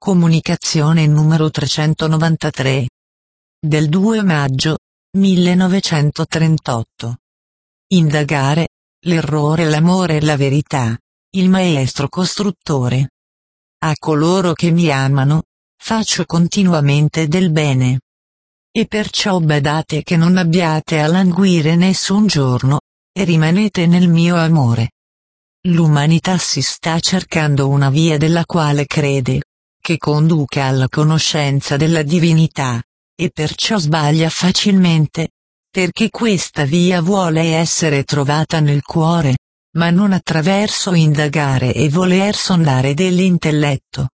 Comunicazione numero 393. Del 2 maggio 1938. Indagare, l'errore, l'amore e la verità, il maestro costruttore. A coloro che mi amano, faccio continuamente del bene. E perciò badate che non abbiate a languire nessun giorno, e rimanete nel mio amore. L'umanità si sta cercando una via della quale crede, che conduca alla conoscenza della divinità, e perciò sbaglia facilmente, perché questa via vuole essere trovata nel cuore, ma non attraverso indagare e voler sondare dell'intelletto.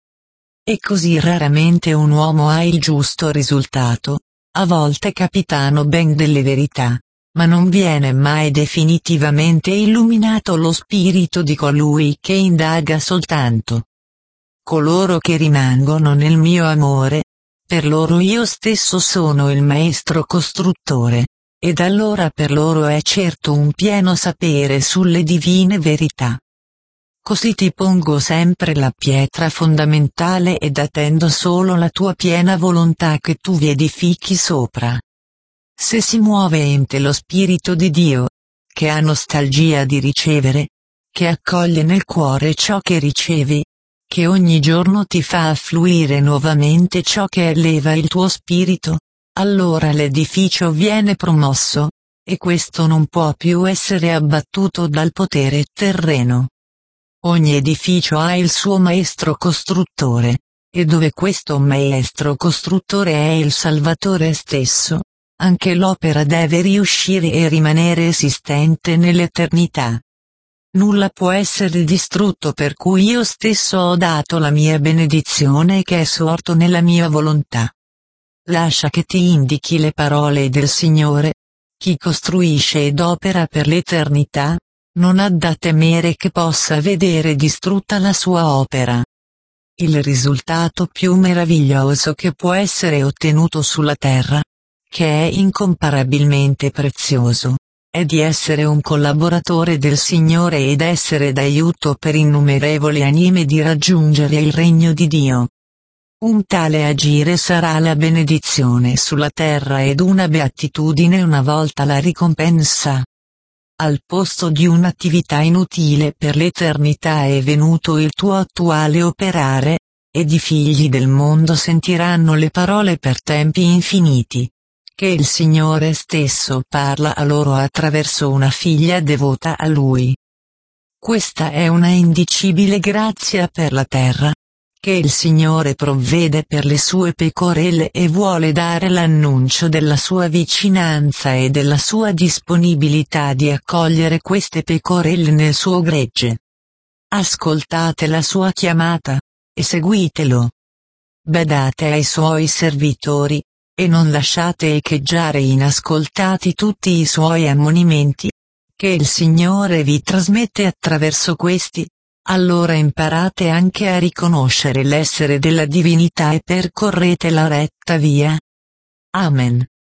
E così raramente un uomo ha il giusto risultato, a volte capitano ben delle verità, ma non viene mai definitivamente illuminato lo spirito di colui che indaga soltanto. Coloro che rimangono nel mio amore, per loro io stesso sono il maestro costruttore, ed allora per loro è certo un pieno sapere sulle divine verità. Così ti pongo sempre la pietra fondamentale ed attendo solo la tua piena volontà che tu vi edifichi sopra. Se si muove in te lo Spirito di Dio, che ha nostalgia di ricevere, che accoglie nel cuore ciò che ricevi, che ogni giorno ti fa affluire nuovamente ciò che eleva il tuo spirito, allora l'edificio viene promosso, e questo non può più essere abbattuto dal potere terreno. Ogni edificio ha il suo maestro costruttore, e dove questo maestro costruttore è il Salvatore stesso, anche l'opera deve riuscire e rimanere esistente nell'eternità. Nulla può essere distrutto, per cui io stesso ho dato la mia benedizione che è sorto nella mia volontà. Lascia che ti indichi le parole del Signore. Chi costruisce ed opera per l'eternità, non ha da temere che possa vedere distrutta la sua opera. Il risultato più meraviglioso che può essere ottenuto sulla terra, che è incomparabilmente prezioso, è di essere un collaboratore del Signore ed essere d'aiuto per innumerevoli anime di raggiungere il regno di Dio. Un tale agire sarà la benedizione sulla terra ed una beatitudine una volta la ricompensa. Al posto di un'attività inutile per l'eternità è venuto il tuo attuale operare, ed i figli del mondo sentiranno le parole per tempi infiniti, che il Signore stesso parla a loro attraverso una figlia devota a Lui. Questa è una indicibile grazia per la terra, che il Signore provvede per le sue pecorelle e vuole dare l'annuncio della sua vicinanza e della sua disponibilità di accogliere queste pecorelle nel suo gregge. Ascoltate la sua chiamata, e seguitelo. Badate ai suoi servitori, e non lasciate echeggiare inascoltati tutti i suoi ammonimenti, che il Signore vi trasmette attraverso questi. Allora imparate anche a riconoscere l'essere della divinità e percorrete la retta via. Amen.